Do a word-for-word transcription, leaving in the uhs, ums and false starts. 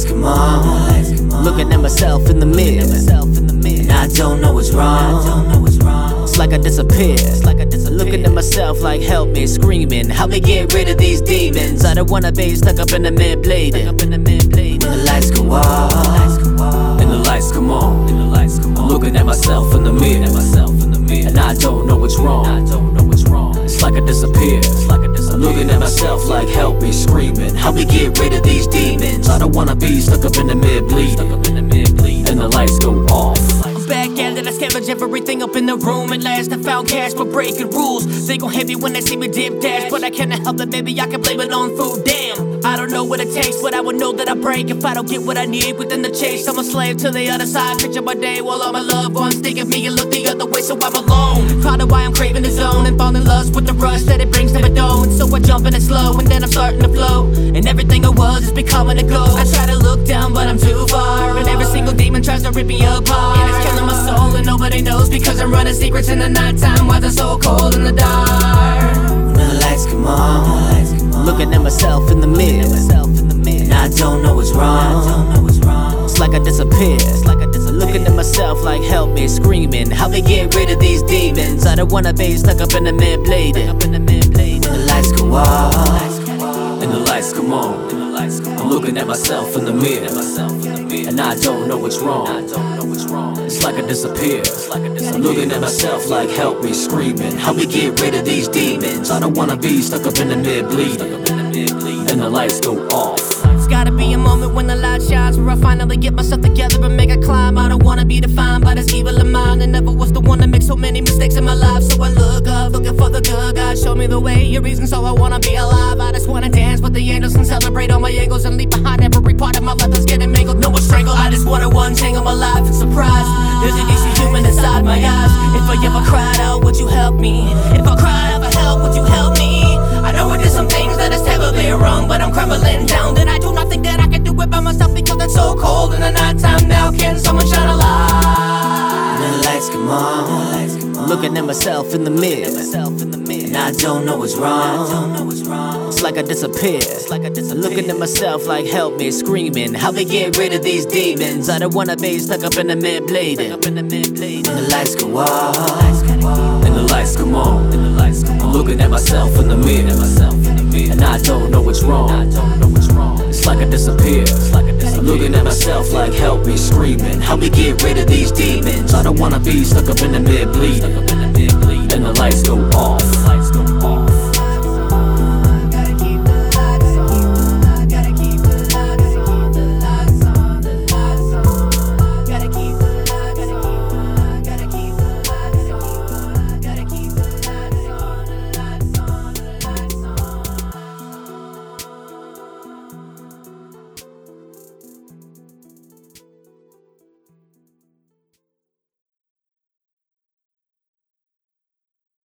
lights come on, Looking at myself in the mirror, and I don't know what's wrong. it's like I disappear. Looking at myself like help me, screaming, help me get rid of these demons. I don't wanna be stuck up in the mid blading. When the lights go off, And the lights come on, and the lights come on. Looking at myself in the mirror, and I don't know what's wrong. It's like I disappear. Looking at myself like help me, screaming, help me get rid of these demons. I don't wanna be stuck up in the mid bleeding. And the lights go off. Back at it, I scavenge everything up in the room. At last I found cash for breaking rules. They gon' hate me when they see me dip dash, but I cannot help it, maybe I can blame it on food. Damn, I don't know what it takes, but I would know that I break if I don't get what I need within the chase. I'm a slave to the other side, picture my day while all my loved ones think of me and look the other way, so I'm alone. Part of why I'm craving the zone and falling in love with the rush that it brings to my dome. And so I jump in it slow and then I'm starting to flow, and everything I was is becoming a ghost. I try to look down, but I'm too far, and every single demon tries to rip me apart. And it's killing my soul and nobody knows, because I'm running secrets in the nighttime while they're so cold in the dark. when the lights come on, Looking at myself in the mirror, and I don't know what's wrong. it's like I disappear. Looking at myself like help me, screaming, help me get rid of these demons. I don't wanna be stuck up in the mid blading. When the lights go off, And the lights come on. I'm looking at myself in the mirror, and I don't know what's wrong. It's like I disappear. I'm looking at myself like help me, screaming, help me get rid of these demons. I don't wanna be stuck up in the mid bleeding. And the lights go off. It's gotta be a moment when the light shines, where I finally get myself together and make a climb. I don't wanna be defined by this evil of mine, and never was the one to make so many mistakes in my life. So I look up, looking for the good God, show me the way, your reason, so I wanna be alive. I just wanna dance with the angels and celebrate all my angles, and leave behind every part of my life that's getting mangled. No more strangle, I just wanna untangle my life and surprise. There's an issue human inside my eyes. If I ever cried out, would you help me? If I cried out for help, would you help me? I know I did some things that is terribly wrong, but I'm crumbling down. Then I do not think that I can do it by myself, because it's so cold in the nighttime now. Can someone shine a light? when the lights come on, Looking at myself in the mirror, and I don't know what's wrong. it's like I disappear. Looking at myself like help me, screaming, help me get rid of these demons. I don't wanna be stuck up in the mid blading. When the lights go off, And the lights come on. I'm looking at myself in the mirror, and I don't know what's wrong. It's like I disappear. I'm looking at myself like help me, screaming, help me get rid of these demons. I don't wanna be stuck up in the mid bleeding. And the lights go off.